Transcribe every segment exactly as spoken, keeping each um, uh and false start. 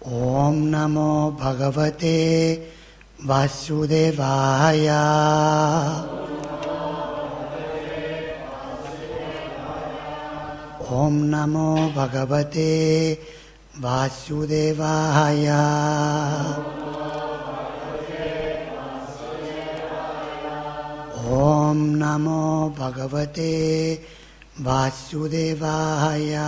Om Namo Bhagavate Vasudevaya. Om Namo Bhagavate Vasudevaya. Om Namo Bhagavate Vasudevaya.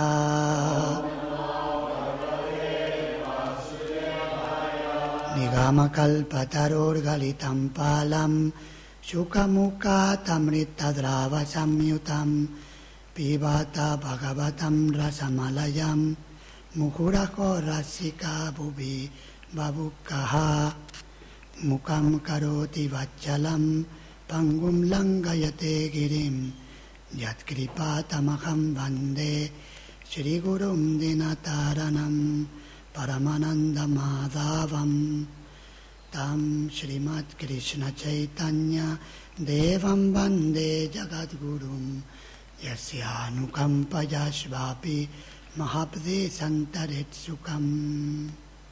Nigamakalpataror galitam palam Shukamukha tamritadrava samyutam Pibata bhagavatam rasamalayam Mukurako rasika bhubi babukaha Mukam karoti vachalam Pangum langayate girim Yatkripatamaham vande Shri Gurum dinataranam Paramananda Madhavam Tam Srimad Krishna Chaitanya Devam Vande Jagadgurum Yasya Anukampaya Shvapi Mahabde Santaretsukam.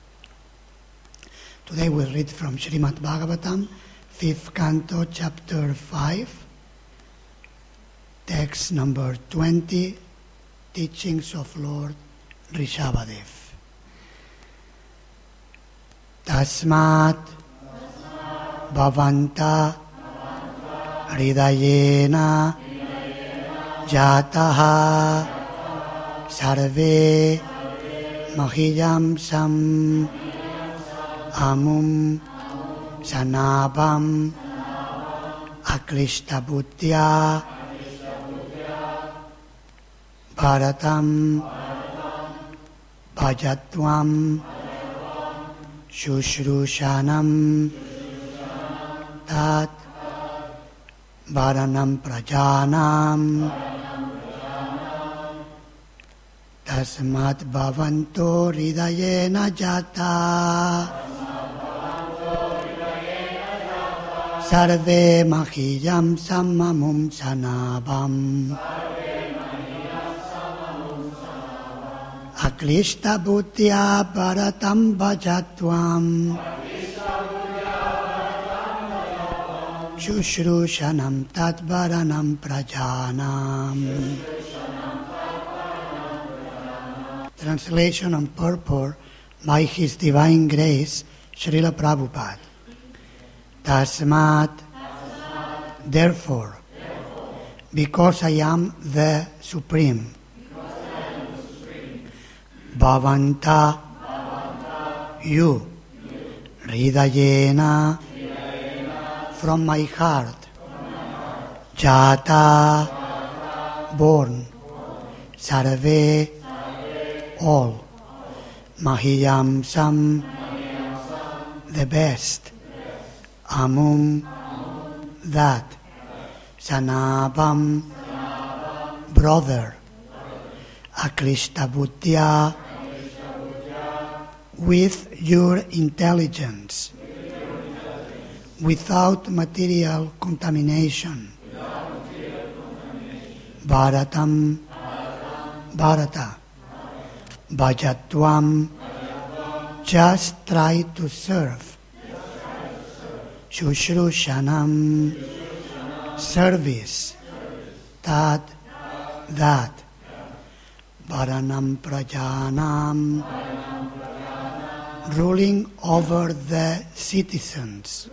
Today we'll read from Srimad Bhagavatam, fifth canto, chapter five, text number twenty, teachings of Lord Rishabhadev. Tasmat bhavanta hridayena jataha sarve mahiyam sam amum sanabam aklishta buddhya bharatam bhajatvam Shushrushanam Tat Varanam Prajanam Tasmat Bhavanto Hridayena Jata Sarve Mahiyam Samamum Sanabam Aklishta buddhya bharatam bhajatvam Shushrushanam tadvaranam prajanam. Translation and purport by His Divine Grace, Srila Prabhupada. Tasmat, therefore, because I am the Supreme. Bhavanta, you, Hridayena, from my heart, Jata, born, Sarve, all, Mahiyam Sam, the best, Amum, that, Sanabam, brother, Aklishta buddhya, with your intelligence, without material contamination. Bharatam, Bharata, Bhajatvam, just try to serve. Shushrushanam, service. Tat, that. Varanam Prajanam, ruling over the citizens.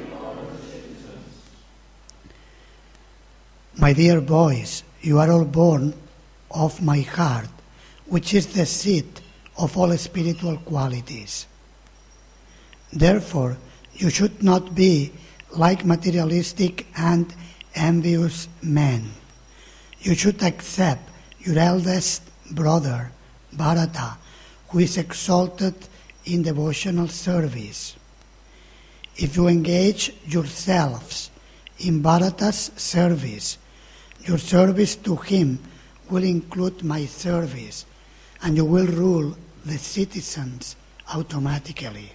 My dear boys, you are all born of my heart, which is the seat of all spiritual qualities. Therefore, you should not be like materialistic and envious men. You should accept your eldest brother, Bharata, who is exalted in devotional service. If you engage yourselves in Bharata's service, your service to him will include my service, and you will rule the citizens automatically.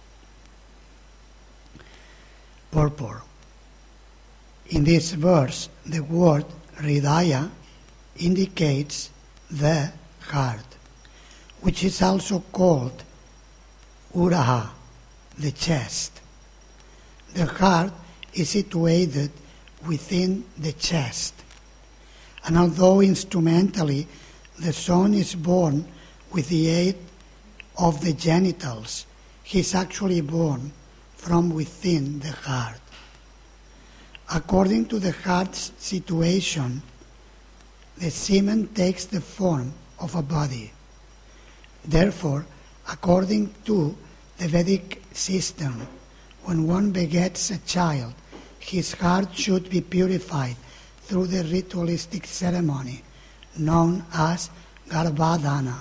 Purport. In this verse, the word Hridaya indicates the heart, which is also called Uraha, the chest. The heart is situated within the chest. And although instrumentally the son is born with the aid of the genitals, he is actually born from within the heart. According to the heart's situation, the semen takes the form of a body. Therefore, according to the Vedic system, when one begets a child, his heart should be purified through the ritualistic ceremony known as Garbhadhana.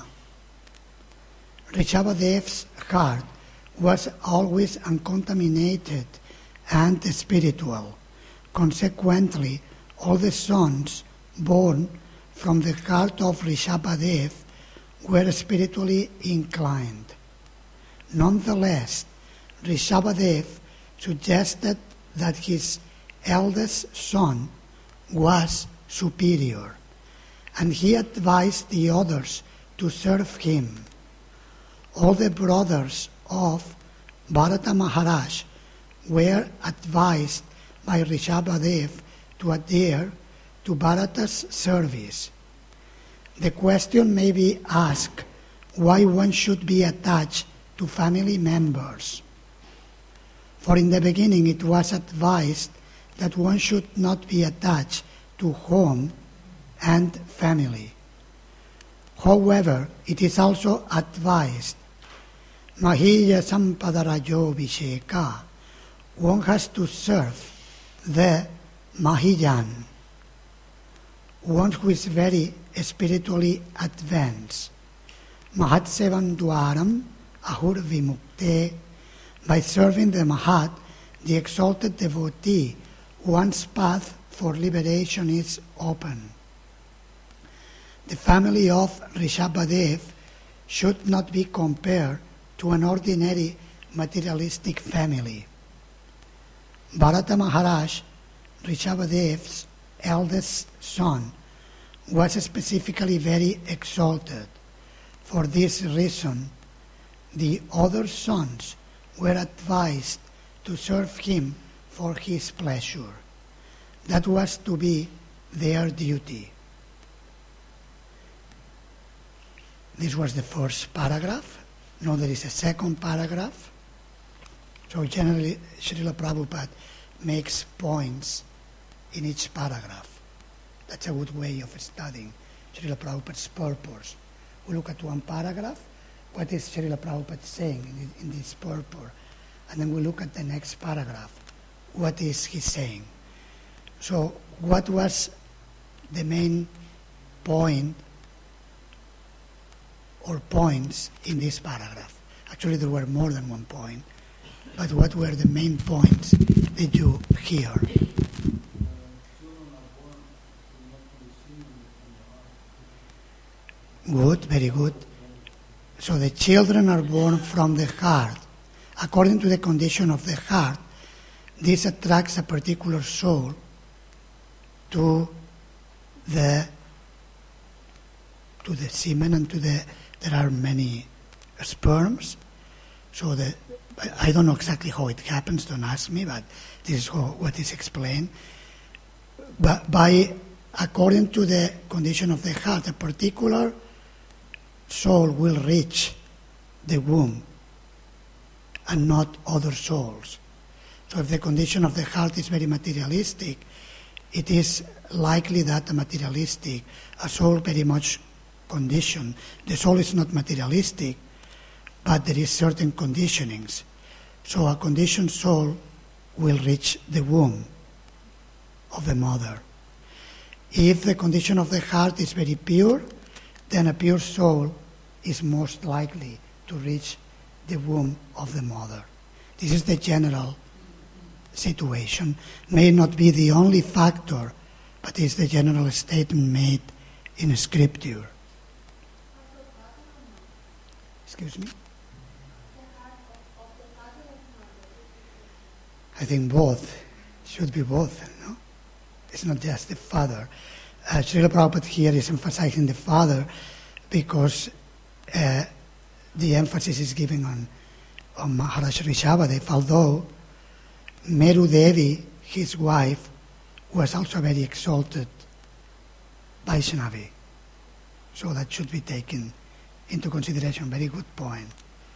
Rishabhadev's heart was always uncontaminated and spiritual. Consequently, all the sons born from the heart of Rishabhadev were spiritually inclined. Nonetheless, Rishabhadev suggested that his eldest son was superior, and he advised the others to serve him. All the brothers of Bharata Maharaj were advised by Rishabhadev to adhere to Bharata's service. The question may be asked why one should be attached to family members. For in the beginning it was advised that one should not be attached to home and family. However, it is also advised, Mahiya Sampadarajo Visheka, one has to serve the Mahijan, one who is very spiritually advanced. Mahatsevan Dwaram Ahur Vimukte, by serving the Mahat, the exalted devotee, one's path for liberation is open. The family of Rishabhadev should not be compared to an ordinary materialistic family. Bharata Maharaj, Rishabhadev's eldest son, was specifically very exalted. For this reason, the other sons were advised to serve him for his pleasure. That was to be their duty. This was the first paragraph. Now there is a second paragraph. So generally, Srila Prabhupada makes points in each paragraph. That's a good way of studying Srila Prabhupada's purport. We look at one paragraph, what is Srila Prabhupada saying in, in this purport, and then we look at the next paragraph, what is he saying. So what was the main point or points in this paragraph? Actually, there were more than one point, but what were the main points that you hear? Good, very good. So the children are born from the heart. According to the condition of the heart, this attracts a particular soul to the to the semen and to the, there are many sperms. So the, I don't know exactly how it happens, don't ask me, but this is how, what is explained. But by, according to the condition of the heart, a particular soul will reach the womb and not other souls. So if the condition of the heart is very materialistic, it is likely that a materialistic, a soul very much conditioned. The soul is not materialistic, but there is certain conditionings. So a conditioned soul will reach the womb of the mother. If the condition of the heart is very pure, then a pure soul is most likely to reach the womb of the mother. This is the general situation. May not be the only factor, but is the general statement made in Scripture. Excuse me? I think both. Should be both, no? It's not just the father. Uh, Srila Prabhupada here is emphasizing the father because uh, the emphasis is given on of Maharaj Rishabhadev, although Meru Devi, his wife, was also very exalted Vaishnavi. So that should be taken into consideration. Very good point.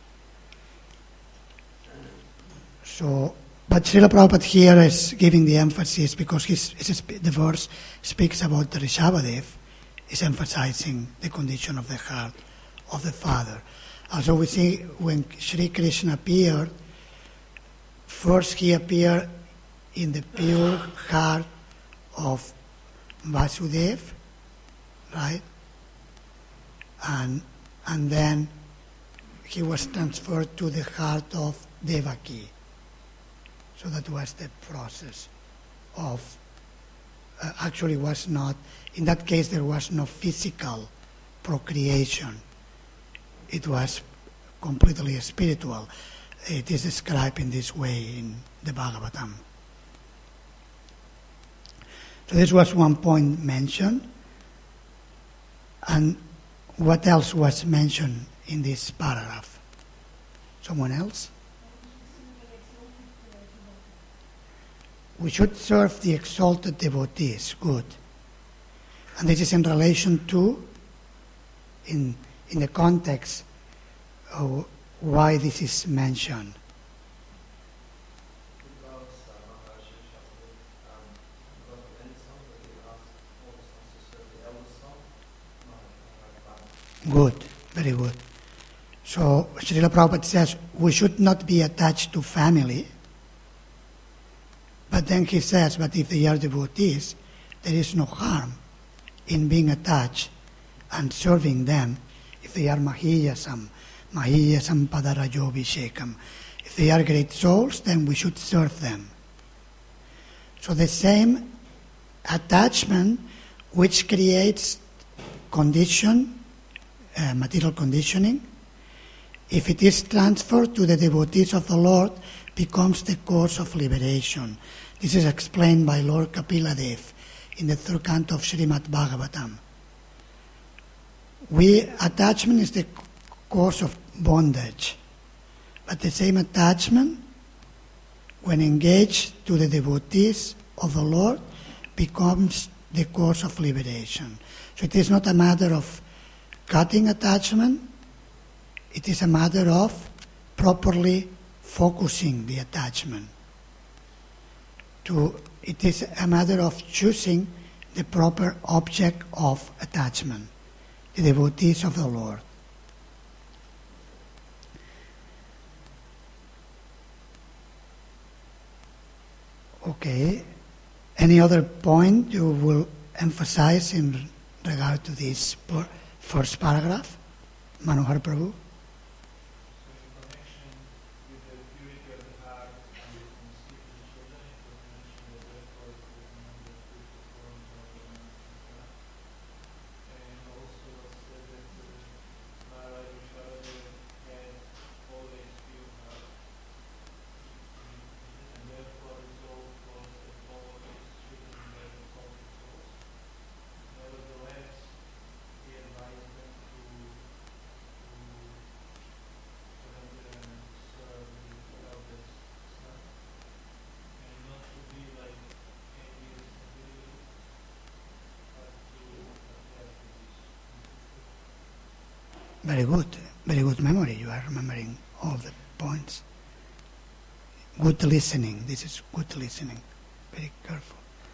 So, but Srila Prabhupada here is giving the emphasis because his, his, the verse speaks about the Rishabhadev, is emphasizing the condition of the heart of the father. Also we see when Sri Krishna appeared, first he appeared in the pure heart of Vasudeva, right? And, and then he was transferred to the heart of Devaki. So that was the process of, uh, actually was not, in that case there was no physical procreation. It was completely spiritual. It is described in this way in the Bhagavatam. So this was one point mentioned. And what else was mentioned in this paragraph? Someone else? We should serve the exalted devotees. Good. And this is in relation to, in, in the context of why this is mentioned. Good, very good. So Srila Prabhupada says we should not be attached to family, but then he says, but if they are devotees, there is no harm in being attached and serving them if they are mahiyasam, mahiyasam padarajobhishekam. If they are great souls, then we should serve them. So the same attachment which creates condition, Uh, material conditioning, if it is transferred to the devotees of the Lord, becomes the cause of liberation. This is explained by Lord Kapila Dev in the third canto of Srimad Bhagavatam. We, attachment is the cause of bondage, but the same attachment, when engaged to the devotees of the Lord, becomes the cause of liberation. So it is not a matter of cutting attachment, it is a matter of properly focusing the attachment. To, it is a matter of choosing the proper object of attachment, the devotees of the Lord. Okay, any other point you will emphasize in regard to this first paragraph, Manohar Prabhu? Very good, very good memory. You are remembering all the points. Good listening. This is good listening. Very careful.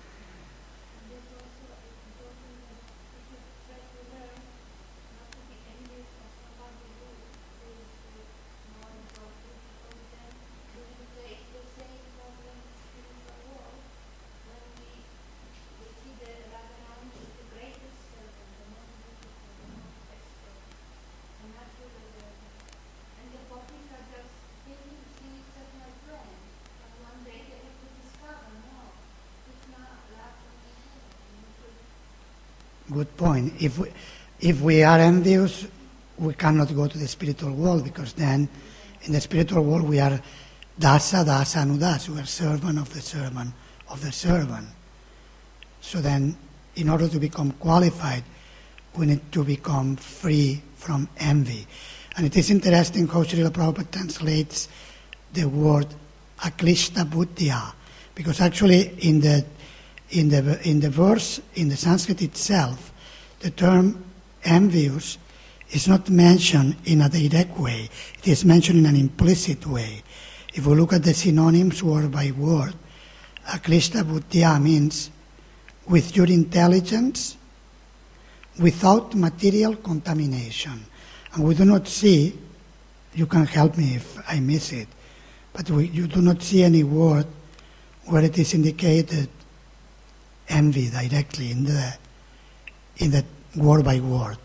Good point. If we, if we are envious, we cannot go to the spiritual world, because then in the spiritual world we are dasa, dasa, anudas. We are servant of the servant of the servant. So then, in order to become qualified, we need to become free from envy. And it is interesting how Srila Prabhupada translates the word aklishta buddhya, because actually in the in the in the verse in the Sanskrit itself, the term envious is not mentioned in a direct way. It is mentioned in an implicit way. If we look at the synonyms word by word, aklishta buddhya means with your intelligence, without material contamination. And we do not see, you can help me if I miss it, but we, you do not see any word where it is indicated envy directly in the in the word by word.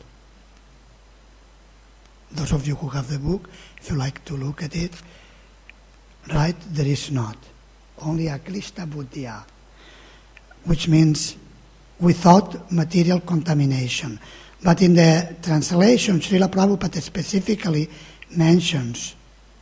Those of you who have the book, if you like to look at it, right, there is not. Only aklishta buddhya, which means without material contamination. But in the translation, Srila Prabhupada specifically mentions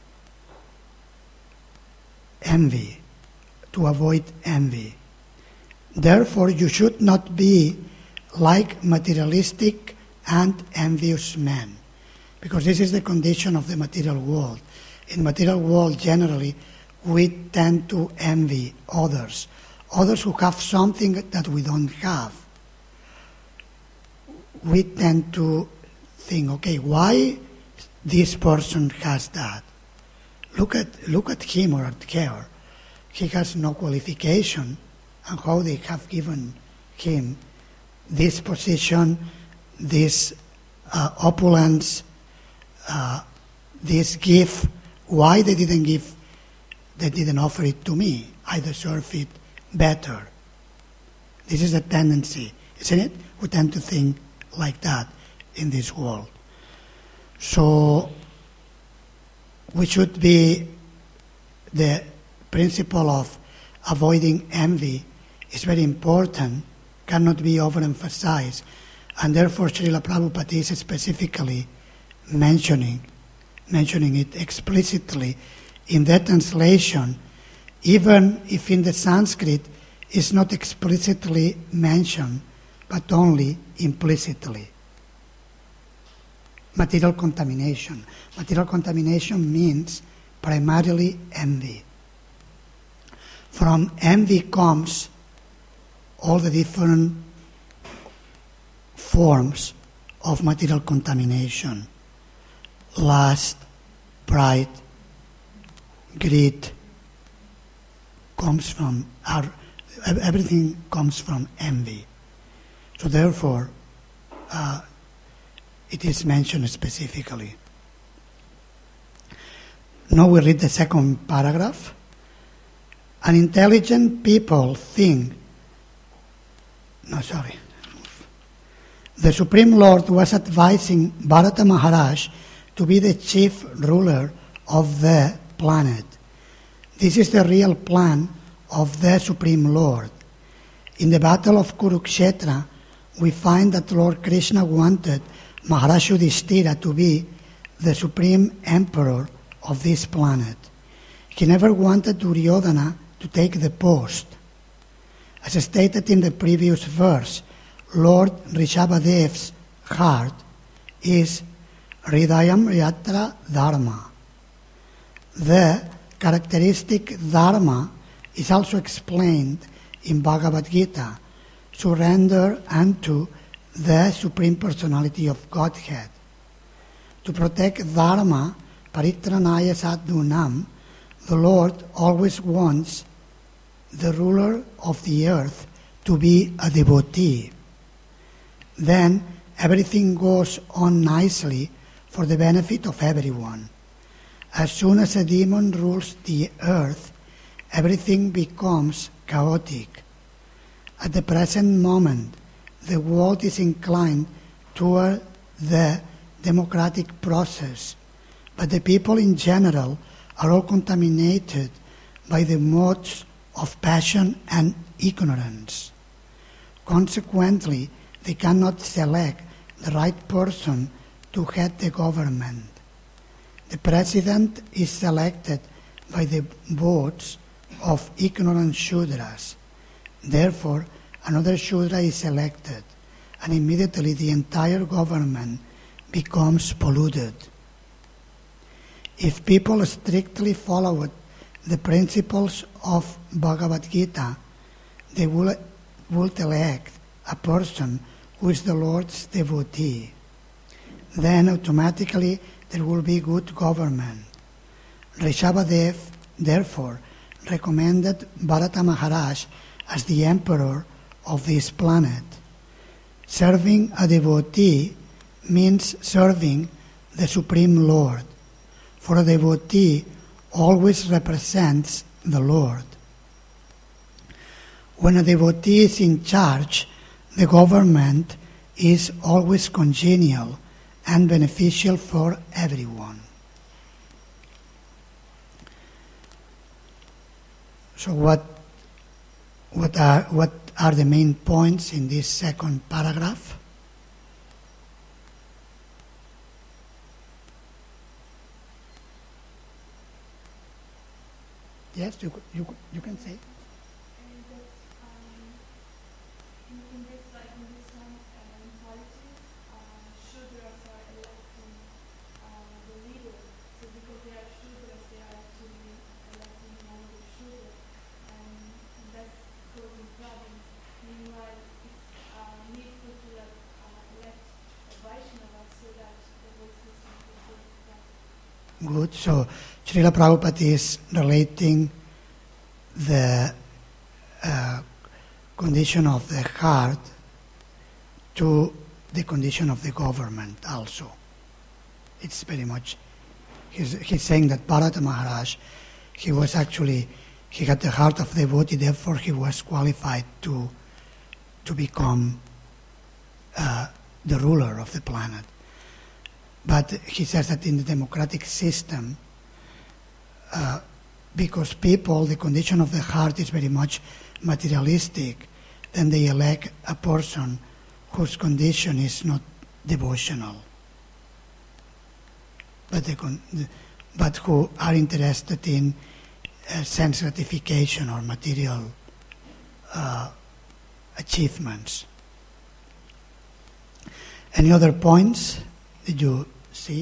envy, to avoid envy. Therefore, you should not be like materialistic and envious men, because this is the condition of the material world. In the material world, generally, we tend to envy others, others who have something that we don't have. We tend to think, okay, why this person has that? Look at look at him or at her. He has no qualification, and how they have given him this position, this uh, opulence, uh, this gift. Why they didn't give? They didn't offer it to me. I deserve it better. This is a tendency, isn't it? We tend to think like that in this world. So we should be, the principle of avoiding envy is very important, cannot be overemphasized, and therefore Srila Prabhupada is specifically mentioning mentioning it explicitly in that translation, even if in the Sanskrit it's not explicitly mentioned, but only implicitly. Material contamination. Material contamination means primarily envy. From envy comes all the different forms of material contamination. Lust, pride, greed comes from, our, everything comes from envy. So therefore, uh, it is mentioned specifically. Now we read the second paragraph. An intelligent people think, no, sorry. The Supreme Lord was advising Bharata Maharaj to be the chief ruler of the planet. This is the real plan of the Supreme Lord. In the Battle of Kurukshetra, we find that Lord Krishna wanted Maharaj Yudhishthira to be the supreme emperor of this planet. He never wanted Duryodhana to take the post. As stated in the previous verse, Lord Rishabhadev's heart is Hridayam Yatra Dharma. The characteristic Dharma is also explained in Bhagavad Gita, surrender unto the Supreme Personality of Godhead. To protect Dharma, Paritranaya Sadhunam, the Lord always wants the ruler of the earth to be a devotee. Then everything goes on nicely for the benefit of everyone. As soon as a demon rules the earth, everything becomes chaotic. At the present moment, the world is inclined toward the democratic process, but the people in general are all contaminated by the modes of passion and ignorance. Consequently, they cannot select the right person to head the government. The president is selected by the votes of ignorant Shudras. Therefore, another Shudra is elected, and immediately the entire government becomes polluted. If people strictly followed the principles of Bhagavad Gita, they will, would elect a person who is the Lord's devotee. Then automatically there will be good government. Rishabhadev, therefore, recommended Bharata Maharaj as the emperor of this planet. Serving a devotee means serving the Supreme Lord, for a devotee always represents the Lord. When a devotee is in charge, the government is always congenial and beneficial for everyone. So what, what, are, what are the main points in this second paragraph? Yes, you, you, you can say. Good. So Srila Prabhupada is relating the uh, condition of the heart to the condition of the government also. It's very much, he's, he's saying that Bharata Maharaj, he was actually, he had the heart of the devotee, therefore he was qualified to, to become uh, the ruler of the planet. But he says that in the democratic system, uh, because people, the condition of the heart is very much materialistic, then they elect a person whose condition is not devotional, but, they con- but who are interested in uh, sense gratification or material uh, achievements. Any other points? Did you see?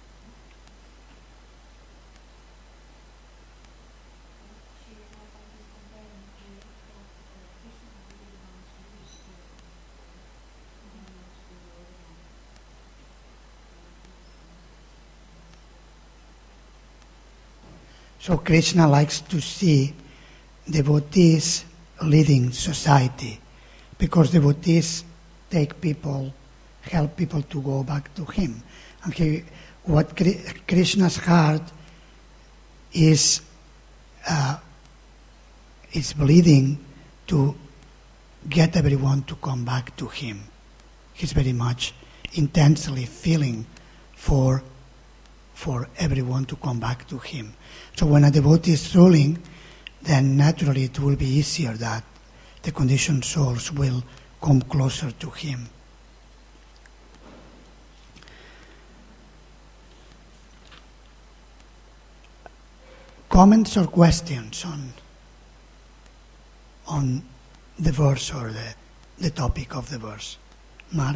So Krishna likes to see devotees leading society, because devotees take people, help people to go back to him. And he, what Krishna's heart is, uh, is bleeding to get everyone to come back to him. He's very much intensely feeling for, for everyone to come back to him. So when a devotee is ruling, then naturally it will be easier that the conditioned souls will come closer to him. Comments or questions on, on the verse or the, the topic of the verse? Mark?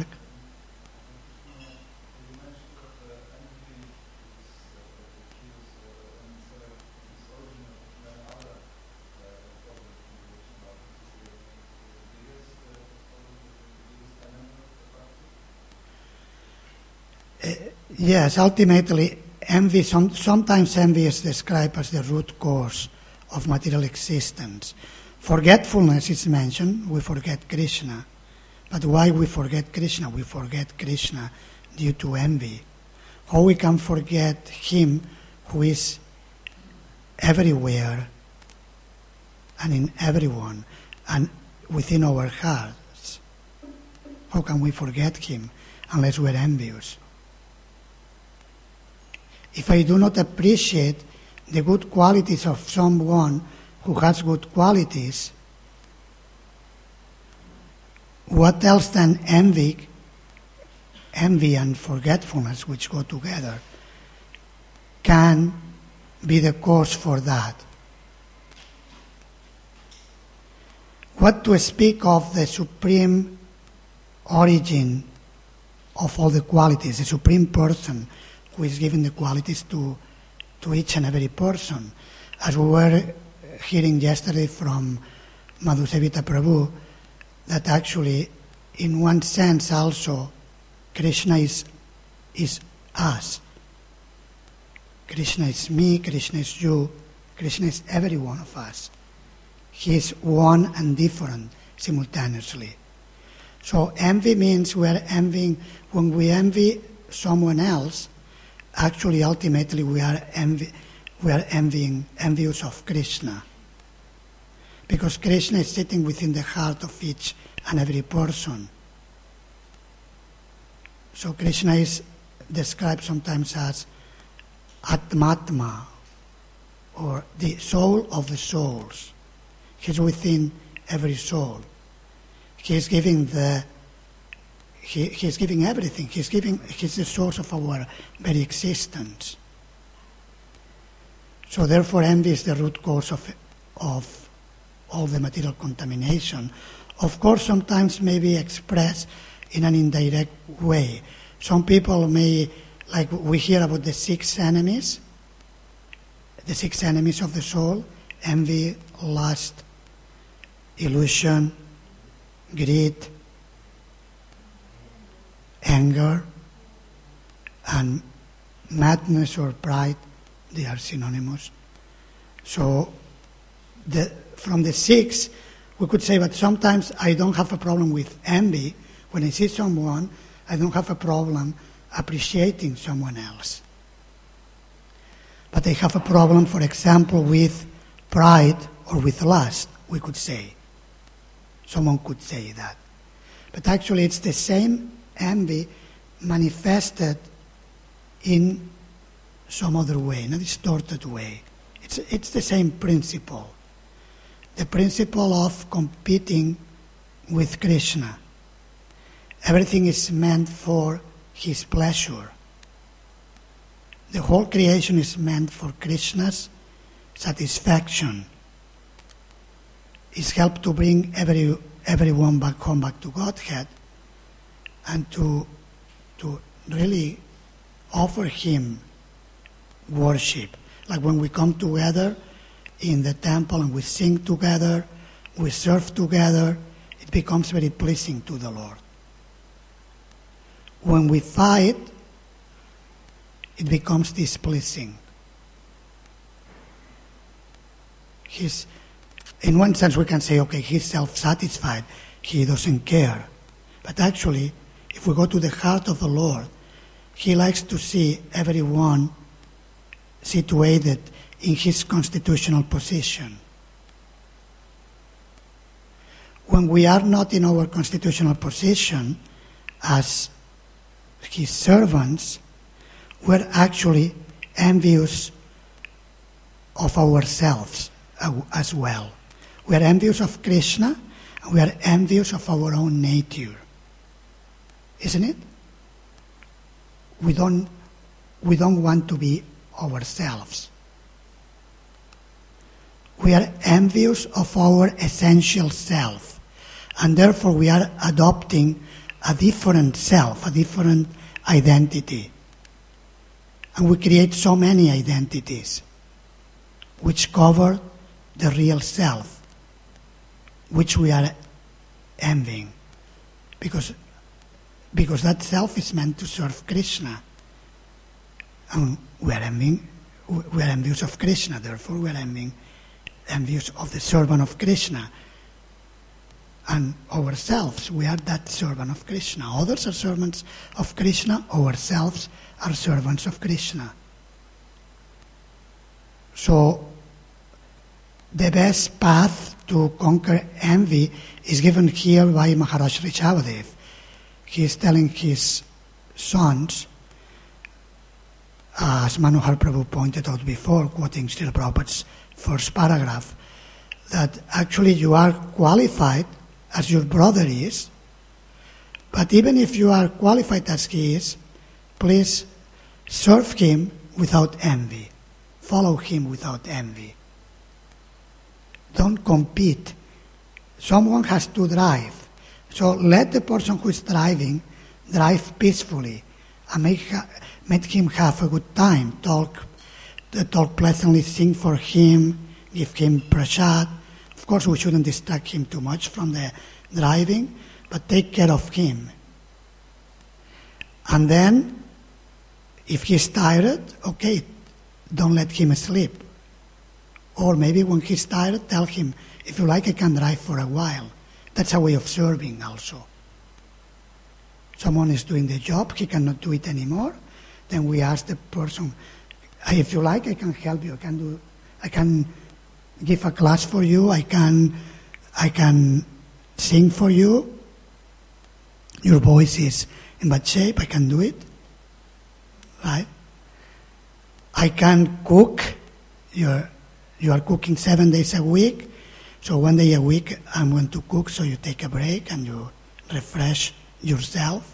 Uh, yes, ultimately, envy, some, sometimes envy is described as the root cause of material existence. Forgetfulness is mentioned, we forget Krishna. But why we forget Krishna? We forget Krishna due to envy. How we can forget Him who is everywhere and in everyone and within our hearts? How can we forget Him unless we're envious? If I do not appreciate the good qualities of someone who has good qualities, what else than envy, envy and forgetfulness, which go together, can be the cause for that? What to speak of the supreme origin of all the qualities, the supreme person who is given the qualities to to each and every person. As we were hearing yesterday from Madhusevita Prabhu, that actually, in one sense also, Krishna is, is us. Krishna is me, Krishna is you, Krishna is every one of us. He is one and different simultaneously. So envy means we are envying, when we envy someone else, actually ultimately we are envy, we are envying, envious of Krishna. Because Krishna is sitting within the heart of each and every person. So Krishna is described sometimes as Atmatma, or the soul of the souls. He's within every soul. He is giving the he, he is giving everything. He's giving he's the source of our very existence. So therefore envy is the root cause of of all the material contamination. Of course, sometimes may be expressed in an indirect way. Some people may, like we hear about the six enemies, the six enemies of the soul: envy, lust, illusion, greed, anger, and madness or pride. They are synonymous. So the, from the six, we could say that sometimes I don't have a problem with envy. When I see someone, I don't have a problem appreciating someone else. But I have a problem, for example, with pride or with lust, we could say. Someone could say that. But actually it's the same envy manifested in some other way, in a distorted way. It's, it's the same principle. The principle of competing with Krishna. Everything is meant for his pleasure. The whole creation is meant for Krishna's satisfaction. It's helped to bring every everyone back home, back to Godhead, and to to really offer him worship. Like when we come together in the temple and we sing together, we serve together, it becomes very pleasing to the Lord. When we fight, it becomes displeasing. He's, in one sense we can say, okay, he's self-satisfied, he doesn't care. But actually, if we go to the heart of the Lord, he likes to see everyone situated in his constitutional position. When we are not in our constitutional position as his servants, we're actually envious of ourselves as well. We are envious of Krishna, and we are envious of our own nature. Isn't it? We don't, we don't want to be ourselves. We are envious of our essential self, and therefore we are adopting a different self, a different identity. And we create so many identities which cover the real self, which we are envying. Because, because that self is meant to serve Krishna. And we are envying, we are envious of Krishna, therefore we are envying, envious of the servant of Krishna. And ourselves, we are that servant of Krishna. Others are servants of Krishna, ourselves are servants of Krishna. So, the best path to conquer envy is given here by Maharaj Rishabhadev. He is telling his sons, as Manohar Prabhu pointed out before, quoting Srila Prabhupada's first paragraph, that actually you are qualified as your brother is, but even if you are qualified as he is, please serve him without envy. Follow him without envy. Don't compete. Someone has to drive. So let the person who is driving drive peacefully and make, make him have a good time, talk to talk pleasantly, sing for him, give him prasad. Of course, we shouldn't distract him too much from the driving, but take care of him. And then, if he's tired, okay, don't let him sleep. Or maybe when he's tired, tell him, if you like, I can drive for a while. That's a way of serving also. Someone is doing the job, he cannot do it anymore. Then we ask the person, if you like, I can help you. I can do, I can give a class for you. I can, I can sing for you. Your voice is in bad shape. I can do it. Right? I can cook. You're, you are cooking seven days a week. So one day a week I'm going to cook, so you take a break and you refresh yourself.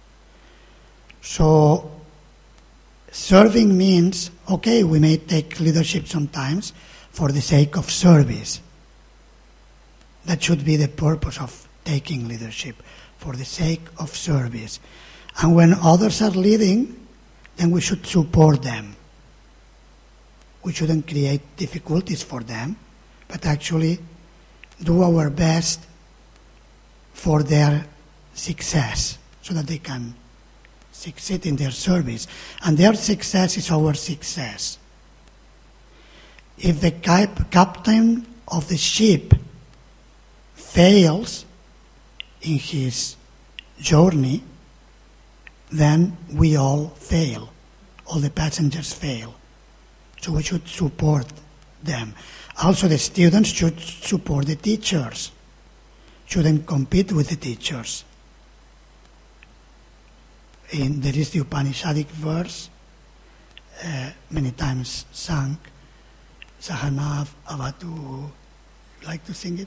So serving means, okay, we may take leadership sometimes for the sake of service. That should be the purpose of taking leadership, for the sake of service. And when others are leading, then we should support them. We shouldn't create difficulties for them, but actually do our best for their success so that they can succeed in their service. And their success is our success. If the cap- captain of the ship fails in his journey, then we all fail. All the passengers fail. So we should support them. Also, the students should support the teachers. Shouldn't compete with the teachers. In, there is the Upanishadic verse, uh, many times sung, Sahanav Avatu. Like to sing it?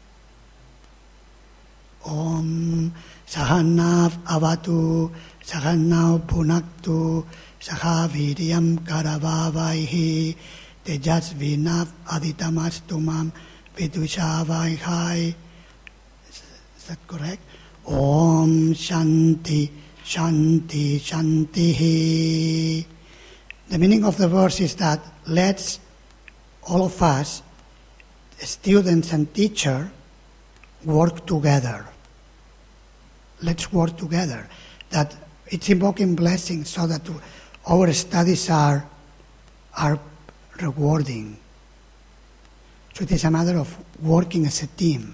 Uh, Om Sahanav Avatu, Sahanav Bhunaktu, Sahaviryam Karavavaihi, Tejasvinav Aditamastumam Vidushavai. Is that correct? Om Shanti, Shanti, Shanti. The meaning of the verse is that let's, all of us, students and teacher, work together. Let's work together. That it's invoking blessings so that our studies are, are rewarding. So it is a matter of working as a team.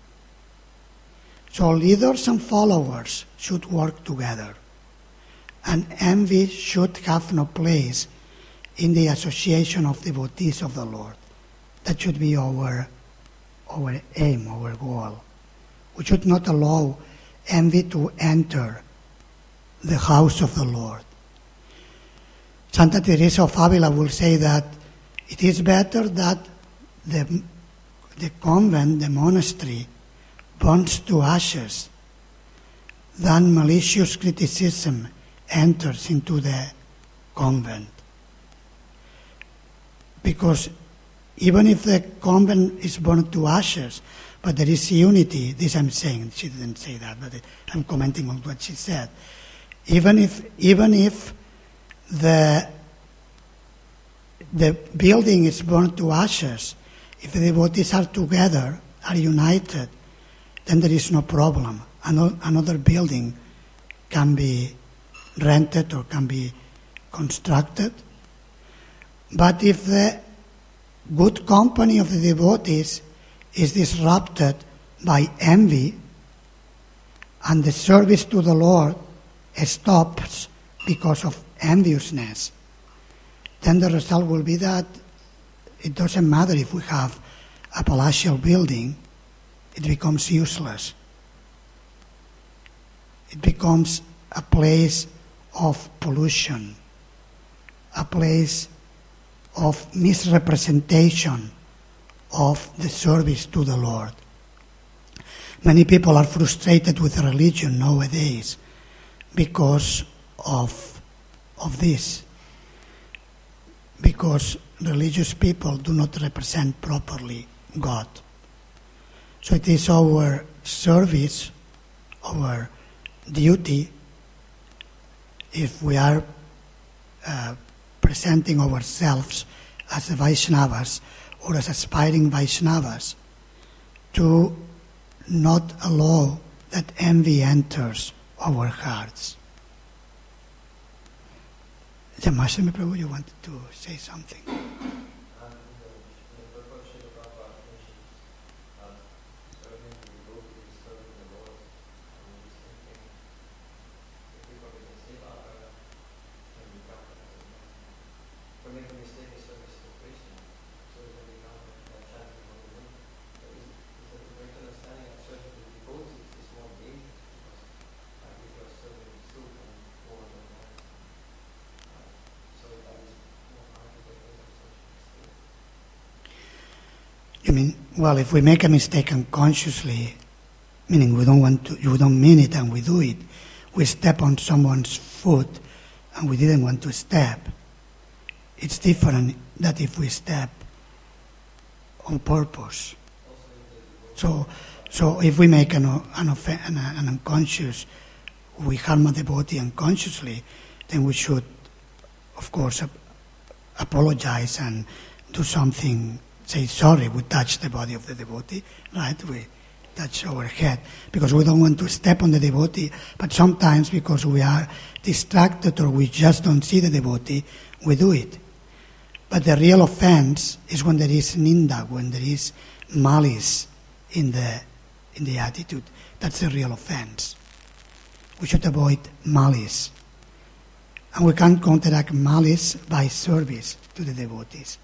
So leaders and followers should work together. And envy should have no place in the association of devotees of the Lord. That should be our, our aim, our goal. We should not allow envy to enter the house of the Lord. Santa Teresa of Avila will say that it is better that the, the convent, the monastery, burns to ashes than malicious criticism enters into the convent. Because even if the convent is burned to ashes, but there is unity, this I'm saying, she didn't say that, but I'm commenting on what she said. Even if, even if the, the building is burned to ashes, if the devotees are together, are united, then there is no problem. Another building can be rented or can be constructed. But if the good company of the devotees is disrupted by envy and the service to the Lord stops because of enviousness, then the result will be that it doesn't matter if we have a palatial building, it becomes useless. It becomes a place of pollution, a place of misrepresentation of the service to the Lord. Many people are frustrated with religion nowadays because of, of this, because religious people do not represent properly God. So it is our service, our duty, if we are uh, presenting ourselves as the Vaishnavas or as aspiring Vaishnavas, to not allow that envy enters our hearts. Jamashami Prabhu, you wanted to say something? You mean, well, if we make a mistake unconsciously, meaning we don't want to, you don't mean it and we do it, we step on someone's foot and we didn't want to step. It's different than if we step on purpose. So, so if we make an, an, an, an unconscious, we harm a devotee unconsciously, then we should, of course, ap- apologize and do something. Say, sorry, we touched the body of the devotee, right? We touch our head, because we don't want to step on the devotee, but sometimes because we are distracted or we just don't see the devotee, we do it. But the real offense is when there is ninda, when there is malice in the in the attitude. That's the real offense. We should avoid malice. And we can counteract malice by service to the devotees.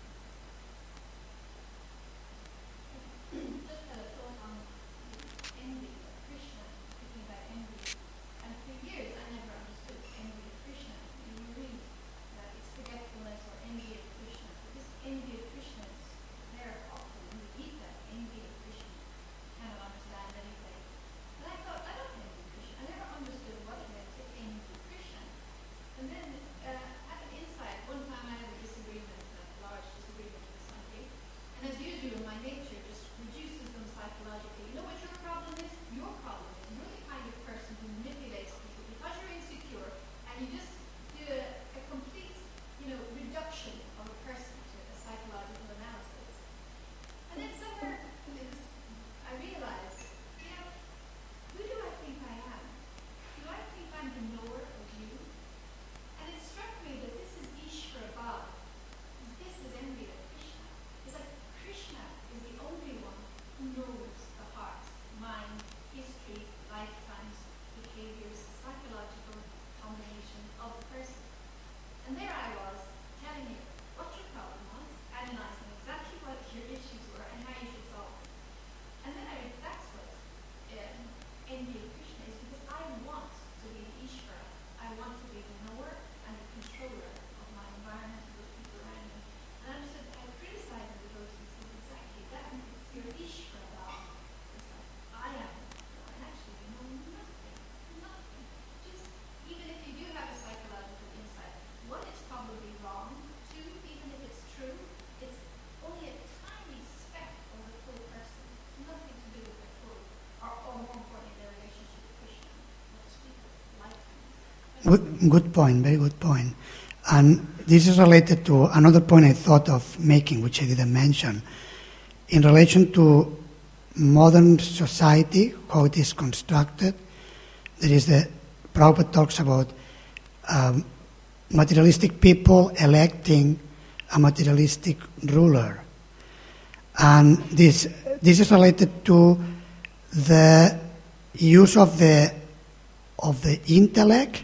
Good, good point, very good point. And this is related to another point I thought of making, which I didn't mention. In relation to modern society, how it is constructed, there is the, Prabhupada talks about um, materialistic people electing a materialistic ruler. And this, this is related to the use of the, of the intellect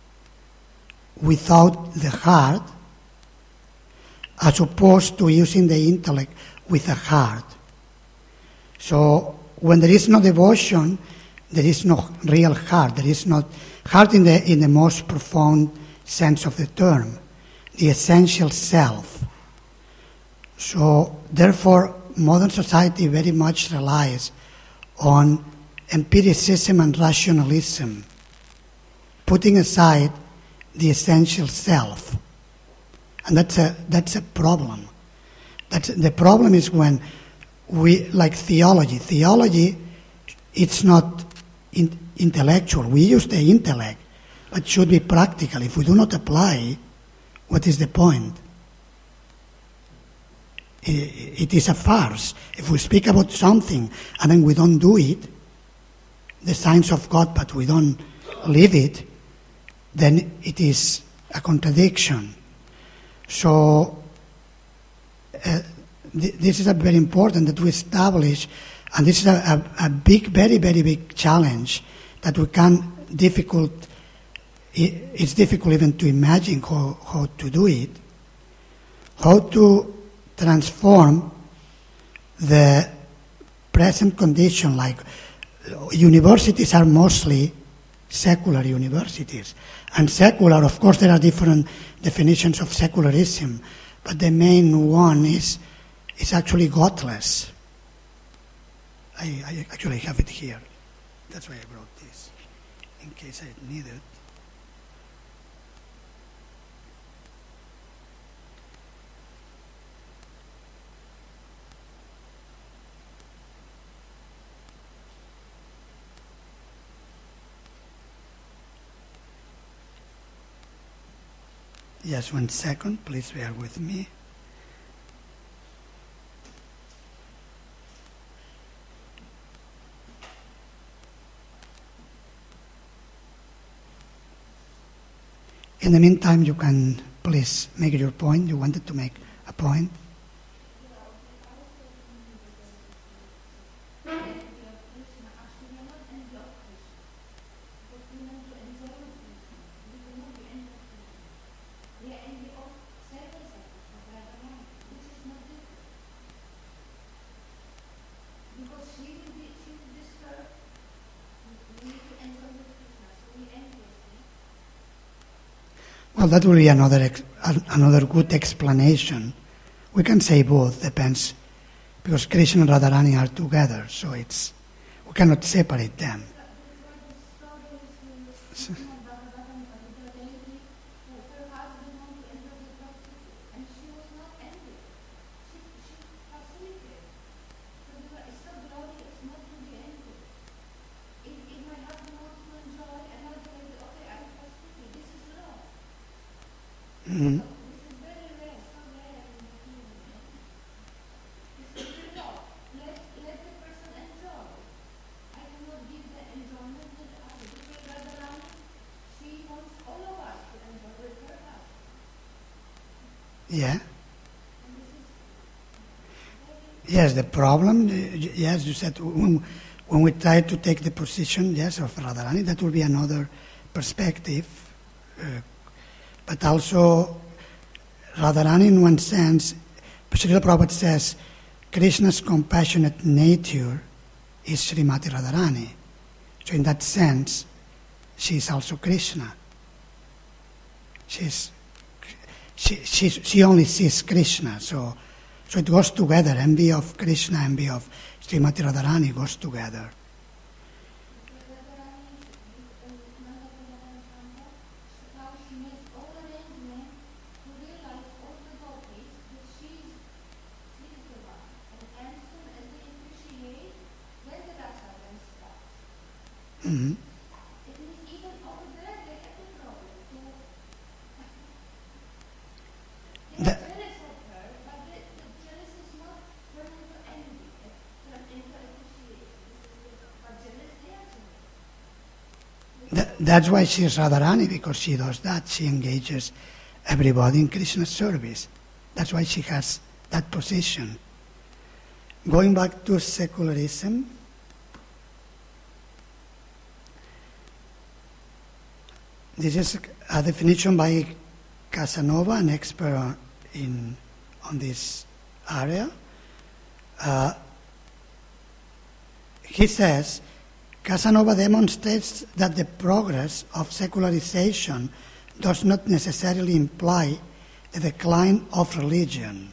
without the heart, as opposed to using the intellect with the heart. So when there is no devotion, there is no real heart. There is not heart in the in the most profound sense of the term, the essential self. So therefore, modern society very much relies on empiricism and rationalism, putting aside the essential self. And that's a that's a problem. That's, the problem is when we, like theology, theology, it's not in, intellectual. We use the intellect, but it should be practical. If we do not apply, what is the point? It is a farce. If we speak about something and then we don't do it, the signs of God, but we don't live it, then it is a contradiction. So uh, th- this is a very important that we establish, and this is a, a, a big, very, very big challenge that we can difficult. It's difficult even to imagine how, how to do it, how to transform the present condition. Like universities are mostly secular universities, and secular, of course, there are different definitions of secularism, but the main one is is actually godless. I, I actually have it here. That's why I brought this, in case I need it. Just one second, please bear with me. In the meantime, you can please make your point. You wanted to make a point. Well, that will be another ex- another good explanation. We can say both, depends, because Krishna and Radharani are together, so it's we cannot separate them. So, mm-hmm. Yeah. Yes, the problem, yes, you said when, when we try to take the position, yes, of Radharani, that will be another perspective. Uh, but also, Radharani, in one sense, Srila Prabhupada says, Krishna's compassionate nature is Srimati Radharani. So in that sense, she is also Krishna. She's She, she, she only sees Krishna, so so it goes together. Envy of Krishna, envy of Srimati Radharani goes together. Mm-hmm. The, that, that's why she is Radharani, because she does that. She engages everybody in Krishna's service. That's why she has that position. Going back to secularism, this is a definition by Casanova, an expert in on this area. Uh, he says, Casanova demonstrates that the progress of secularization does not necessarily imply the decline of religion.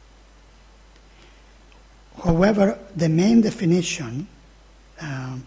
However, the main definition uh,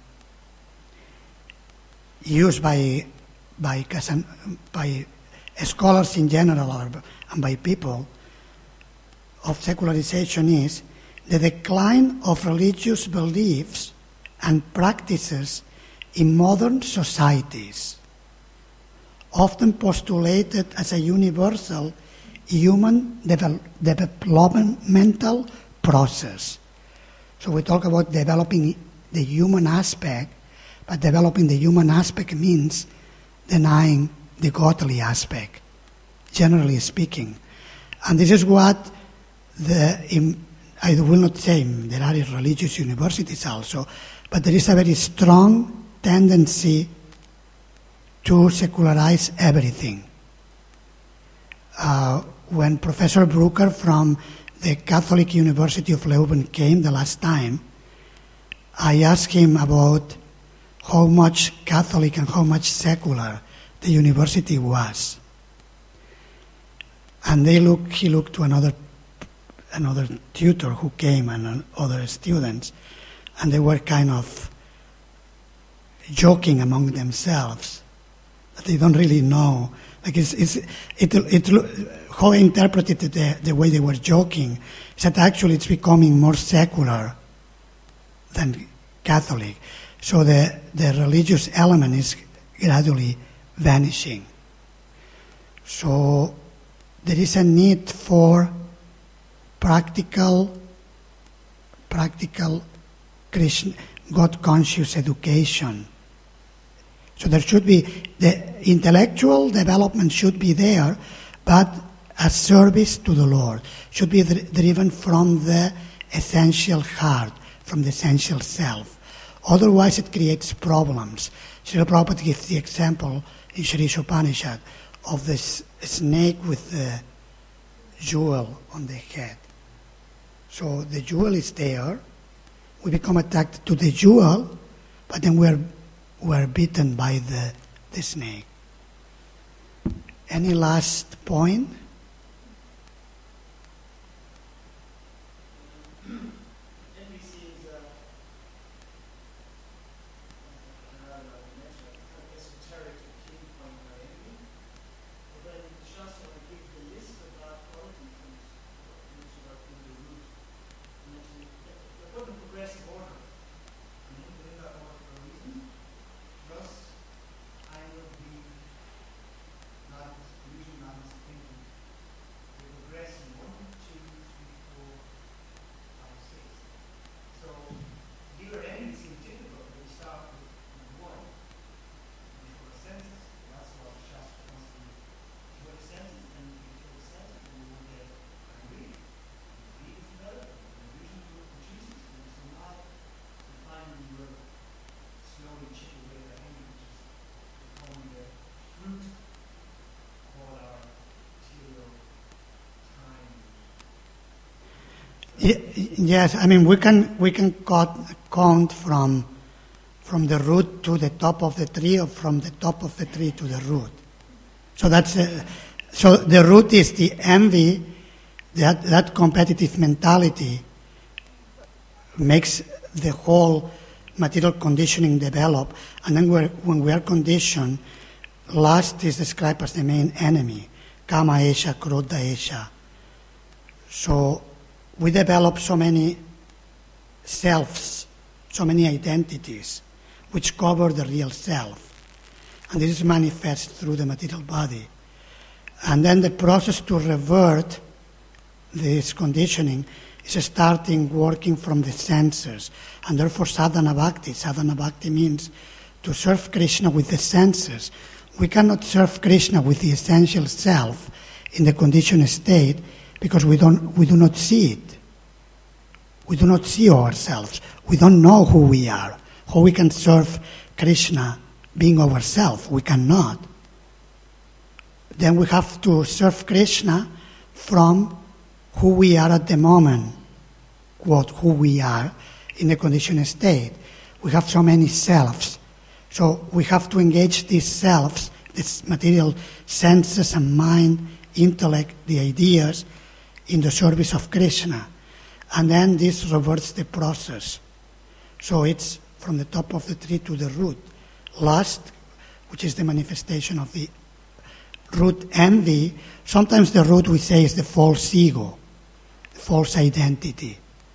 used by by, Casan- by scholars in general or, and by people of secularization is the decline of religious beliefs and practices in modern societies, often postulated as a universal human devel- developmental process. So we talk about developing the human aspect, but developing the human aspect means denying the godly aspect, generally speaking. And this is what the, I will not say there are religious universities also, but there is a very strong tendency to secularize everything. Uh, when Professor Brucker from the Catholic University of Leuven came the last time, I asked him about how much Catholic and how much secular the university was. And they look, he looked to another another tutor who came and other students, and they were kind of joking among themselves that they don't really know. Like it's, it's, it, it, how I interpreted it, the, the way they were joking is that actually it's becoming more secular than Catholic. So the, the religious element is gradually vanishing. So there is a need for practical, practical Krishna, God-conscious education. So there should be, the intellectual development should be there, but as service to the Lord, should be driven from the essential heart, from the essential self. Otherwise it creates problems. Srila Prabhupada gives the example in Shri Upanishad of this snake with the jewel on the head. So the jewel is there, we become attached to the jewel, but then we're we're bitten by the, the snake. Any last point? Yes, I mean we can we can count from from the root to the top of the tree, or from the top of the tree to the root. So that's uh, so the root is the envy, that that competitive mentality makes the whole material conditioning develop, and then we're, when we are conditioned, lust is described as the main enemy, kama esha, krodha esha. So we develop so many selves, so many identities, which cover the real self. And this is manifest through the material body. And then the process to revert this conditioning is starting working from the senses. And therefore sadhana bhakti, sadhana bhakti means to serve Krishna with the senses. We cannot serve Krishna with the essential self in the conditioned state, because we don't, we do not see it. We do not see ourselves. We don't know who we are. How we can serve Krishna being ourselves? We cannot. Then we have to serve Krishna from who we are at the moment, quote, who we are in the conditioned state. We have so many selves. So we have to engage these selves, these material senses and mind, intellect, the ideas, in the service of Krishna. And then this reverts the process. So it's from the top of the tree to the root. Lust, which is the manifestation of the root envy, sometimes the root we say is the false ego, the false identity.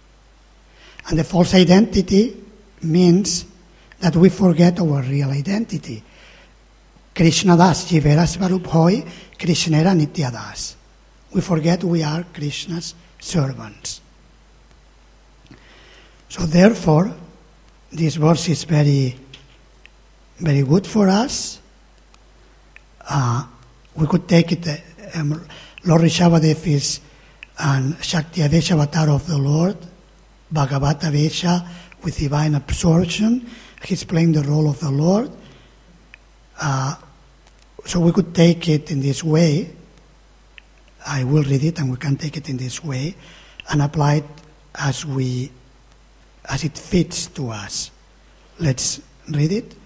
And the false identity means that we forget our real identity. Krishna das, Jivera Svarup Hoy, Krishnera Nitya das. We forget we are Krishna's servants. So therefore, this verse is very, very good for us. Uh, we could take it, uh, um, Lord Rishabhadev is an Shakti Avesha avatar of the Lord, Bhagavata Avesha with divine absorption. He's playing the role of the Lord. Uh, so we could take it in this way. I will read it and we can take it in this way and apply it as we, as it fits to us. Let's read it.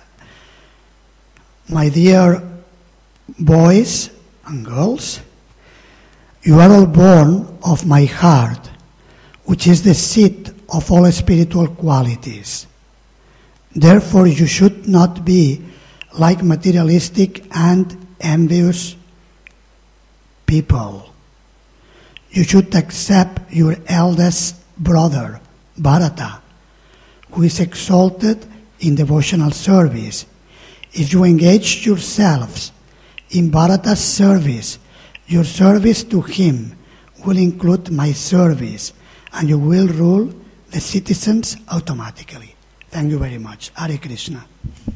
My dear boys and girls, you are all born of my heart, which is the seat of all spiritual qualities. Therefore, you should not be like materialistic and envious people. You should accept your eldest brother, Bharata, who is exalted in devotional service. If you engage yourselves in Bharata's service, your service to him will include my service, and you will rule the citizens automatically. Thank you very much. Hare Krishna.